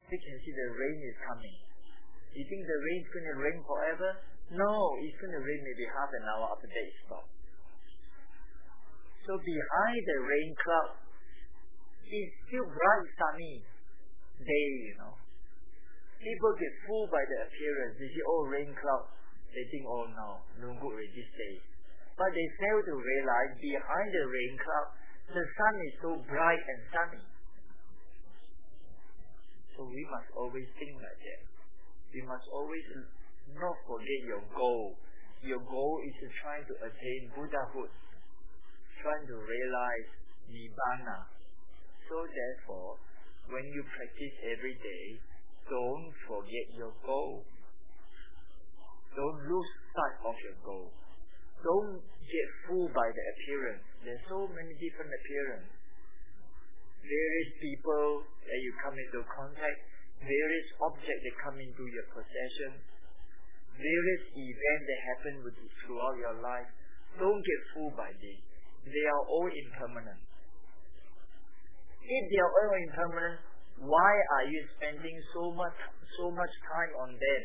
You can see the rain is coming. You think the rain is going to rain forever? No, it's going to rain maybe half an hour after that it stops. So behind the rain cloud is still bright sunny day, People get fooled by the appearance. They see, rain cloud. They think, no good already this day. But they fail to realize behind the rain cloud, the sun is so bright and sunny. So we must always think like that. We must always not forget your goal. Your goal is to try to attain Buddhahood, trying to realize Nibbana. So therefore, when you practice every day, don't forget your goal. Don't lose sight of your goal. Don't get fooled by the appearance. There's so many different appearances. Various people that you come into contact, various objects that come into your possession, various events that happen throughout your life. Don't get fooled by this. They are all impermanent. If they are all impermanent, why are you spending so much time on them?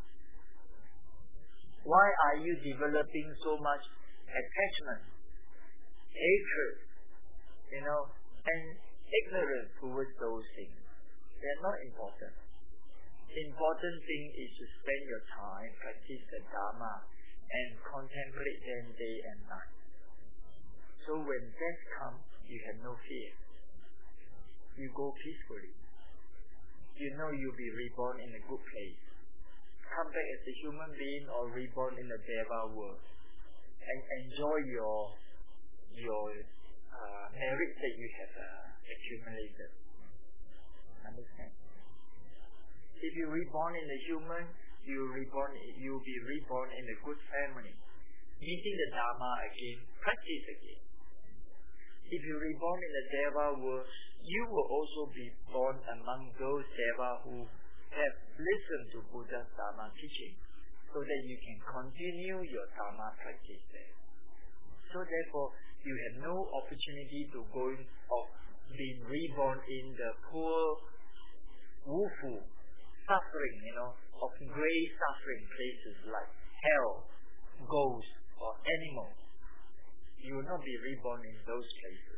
Why are you developing so much attachment, hatred, and ignorance towards those things? They're not important. The important thing is to spend your time, practice the Dharma, and contemplate them day and night. So when death comes, you have no fear. You go peacefully. You know you'll be reborn in a good place. Come back as a human being or reborn in the Deva world, and enjoy your merit that you have accumulated. Understand? If you reborn in the human, you'll be reborn in a good family, meeting the Dharma again, practice again. If you reborn in the Deva world, you will also be born among those Deva who have listened to Buddha's Dharma teaching, so that you can continue your Dharma practice there. So therefore, you have no opportunity to being reborn in the poor, woeful, suffering, of great suffering places like hell, ghosts, or animals. You will not be reborn in those places.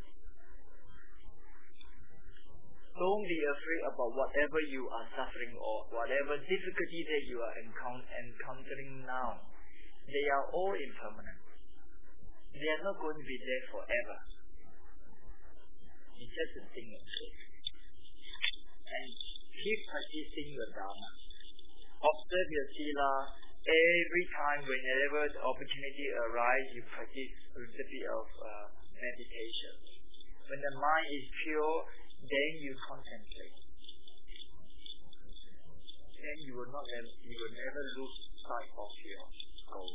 Don't be afraid about whatever you are suffering or whatever difficulty that you are encountering now. They are all impermanent. They are not going to be there forever. It's just a thing of faith. And keep practicing your Dharma. Observe your Sila. Every time, whenever the opportunity arises, you practice a little bit of meditation. When the mind is pure, then you contemplate. Then you will never lose sight of your goal.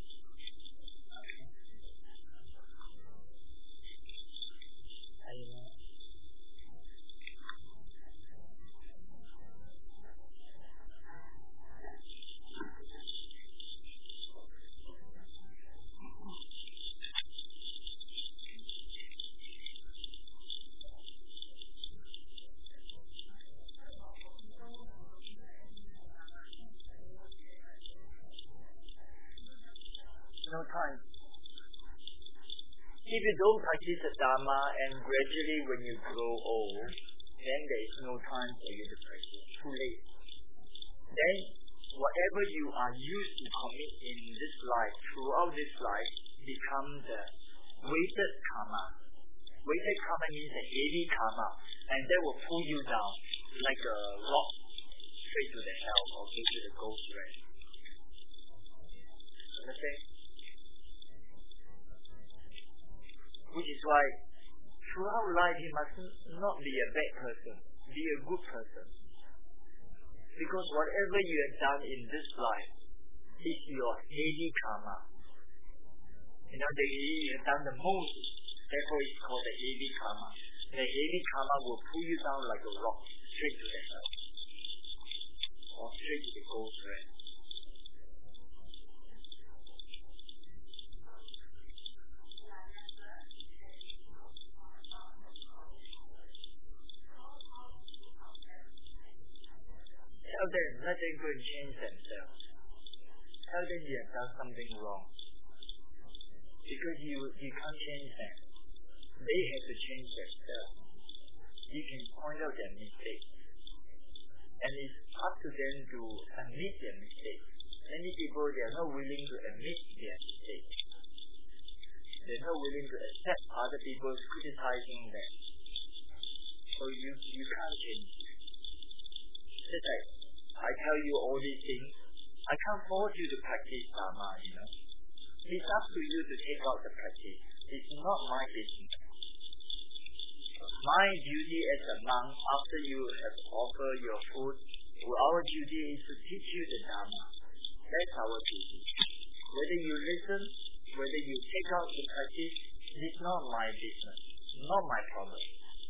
Okay. No time. If you don't practice the Dharma and gradually when you grow old, then there is no time for you to practice. Too late. Then whatever you are used to commit in this life, throughout this life, becomes the weighted karma. Weighted karma means a heavy karma, and that will pull you down like a rock straight to the hell or straight to the ghost realm. Understand? Which is why throughout life you must not be a bad person, be a good person. Because whatever you have done in this life is your heavy karma. You have done the most, therefore it's called the heavy karma. The heavy karma will pull you down like a rock straight to the hell or straight to the ghost realm. them, let them go and change themselves. Tell them you have done something wrong. Because you can't change them. They have to change themselves. You can point out their mistakes. And it's up to them to admit their mistakes. Many people, they are not willing to admit their mistakes. They are not willing to accept other people's criticizing them. So you can't change it. Just like I tell you all these things, I can't force you to practice Dharma, It's up to you to take out the practice. It's not my business. My duty as a monk, after you have offered your food, our duty is to teach you the Dharma. That's our duty. Whether you listen, whether you take out the practice, it's not my business. Not my problem.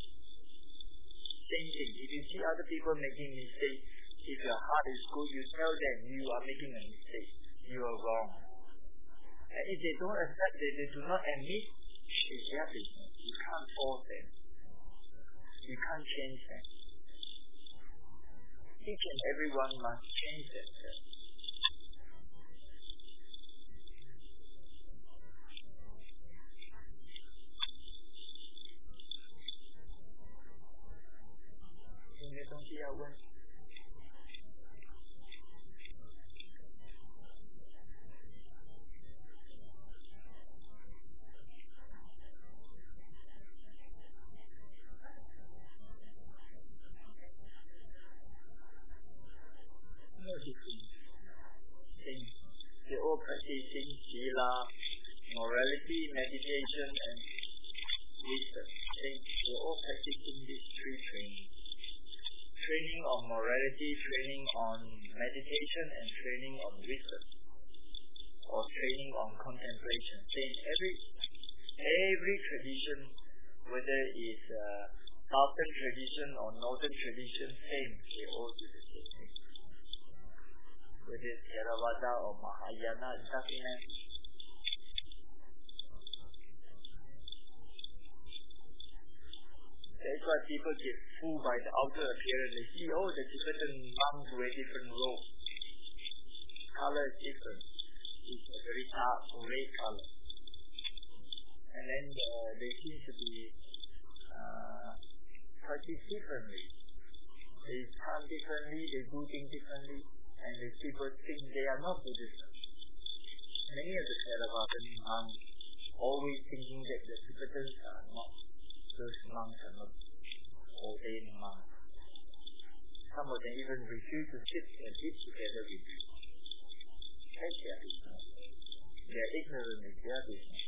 Same thing. If you see other people making mistakes, if your heart is good, you tell them you are making a mistake. You are wrong. And if they don't accept it, they do not admit, it's their business. You can't force them. You can't change them. Each and everyone must change themselves.有没有东西要问？They all practicing sila, morality, meditation, and wisdom. They all practicing these three trainings. Training on morality, training on meditation, and training on wisdom. Or training on contemplation. Every tradition, whether it's southern tradition or northern tradition, same. They all do the same thing. Whether it's Theravada or Mahayana, it doesn't matter. That's why people get fooled by the outer appearance. They see, the Tibetan monks wear different robes. Color is different. It's a very dark red color. And then they seem to be practice differently. They chant differently, they do things differently, and the people think they are not Buddhist. Many of the Theravada monks always thinking that the Tibetans are not. Those monks are not ordained monks. Some of them even refuse to sit and eat together with you. That's their business. They are ignorant of their business.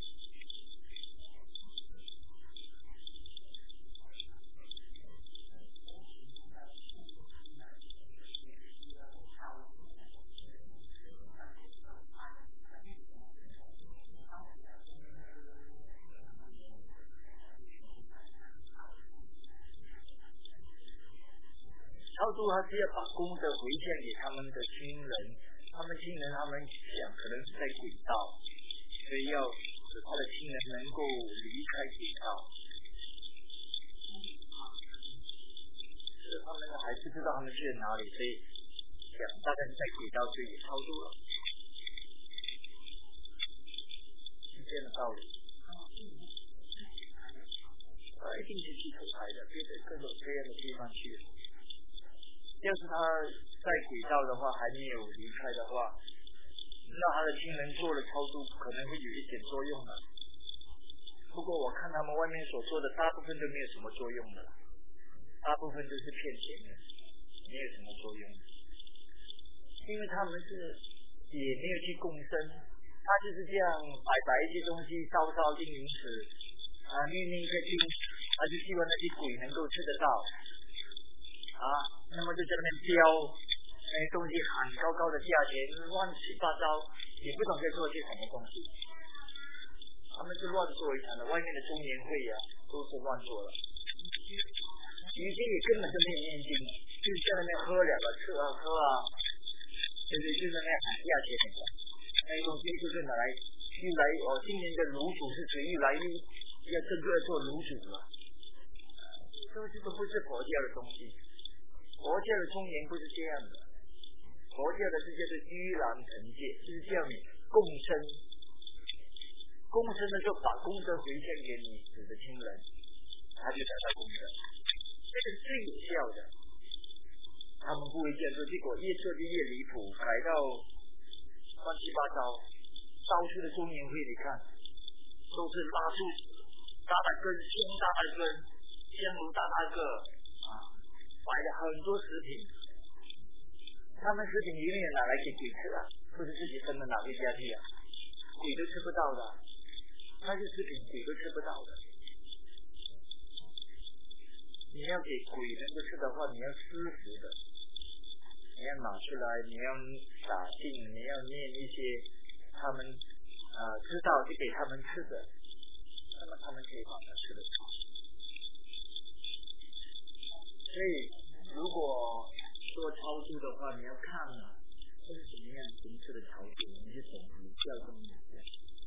超度他是要把功德回向给他们的亲人，他们想可能是在轨道，所以要使他的亲人能够离开轨道。他们还是不知道他们去了哪里，所以想大概在轨道，所以也超度了，是这样的道理。一定是去投胎的，别在各种各样的地方去。要是他在轨道的话，还没有离开的话，那他的亲人做了超度，可能会有一点作用的。不过我看他们外面所做的，大部分都没有什么作用的，大部分都是骗钱的，没有什么作用。因为他们也没有去共生，他就是这样摆一些东西，烧硬零食，念个经，他就希望那些鬼能够吃得到。那么就在那边标那些东西喊高高的价钱，乱七八糟，也不懂在做些什么东西。他们是乱做一场的，外面的中年会都是乱做了。以前也根本就没有念经，就是在那边喝2个吃喝就是在那边喊价钱的。那些东西就是拿来今年的炉主是谁越来越要真正做炉主了。这都不是佛教的东西。 佛教的庄严不是这样的，佛教的是叫做盂兰盆戒，就是叫你共生。共生的时候，把功德回向给你死的亲人，他就得到功德，这个是最有效的。他们不会这样做，结果越做就越离谱，改到乱七八糟。到处的中年会你看，都是拉住大大根、香大大根、香炉大大个摆了很多食品。他们食品里面拿来给鬼吃啊，不是自己分的拿回家去啊，鬼都吃不到的。那些食品鬼都吃不到的。你要给鬼能够吃的话，你要施福的，你要拿出来，你要打进，你要念一些他们知道就给他们吃的，那么他们可以帮他吃得到。所以如果做超度的话，你要看这是什么样形式的超度，你就懂儒教跟儒教。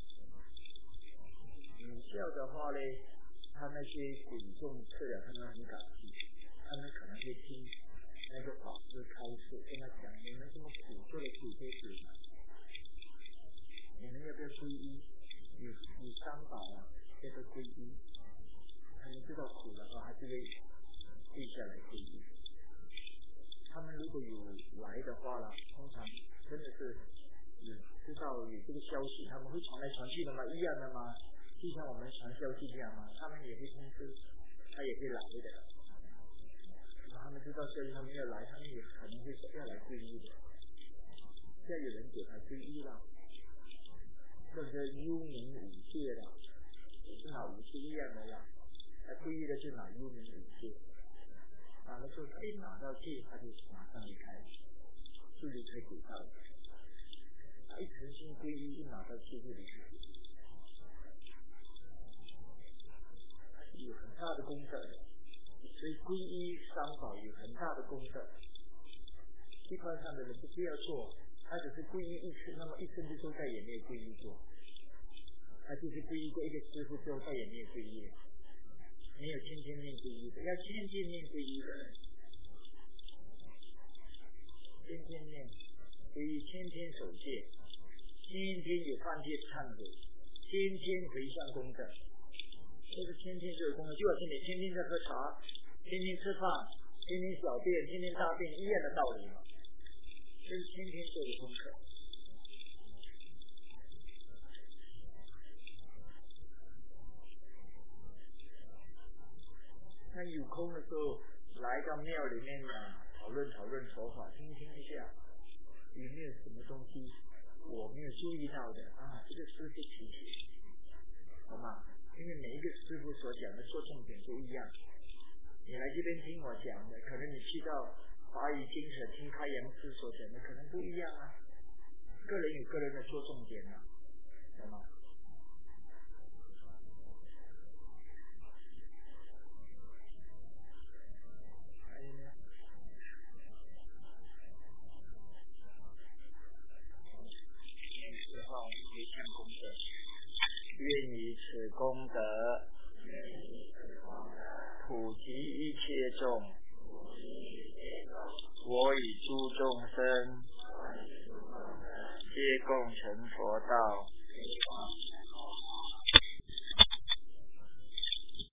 儒教的话呢，他那些鬼众吃了，他们很感激，他们可能会听那个法师开示，跟他讲你们这么苦做的苦多苦嘛，你们要不要皈依？有三宝要不要皈依？他们知道苦的话，他就会跪下来皈依。他们如果有来的话了，通常真的是知道有这个消息，他们会传来传去的嘛，一样的嘛。就像我们传消息这样嘛，他们也会通知，他也会来的。他们知道消息，他们要来，他们也可能会要来皈依的。现在有人给他皈依了，这个幽冥五戒了，也是拿五戒一样的啦。他皈依的就拿幽冥五戒，拿了之后他一拿到戒，他就马上离开，就离开轨道了。他一诚心皈依，一拿到戒就离开。有很大的功德的，所以皈依三宝有很大的功德。一般上的人就不要做，他只是皈依一次，那么一生之中再也没有皈依过。他就是皈依过一个师父之后，再也没有皈依了，没有天天念皈依的，要天天念皈依的，天天念皈依，天天守戒，天天有犯戒忏悔，天天回向功德。这是天天做的功德，就好像你天天在喝茶，天天吃饭，天天小便，天天大便一样的道理嘛。这是天天做的功课。那有空的时候来到庙里面讨论佛法，听一下有没有什么东西我没有注意到的这个师父提起，好吗？因为每一个师父所讲的说重点不一样，你来这边听我讲的，可能你去到华语精神听开阳师所讲的可能不一样个人有个人的说重点好吗？回向功德，愿以此功德普及一切众，我与诸众生皆共成佛道。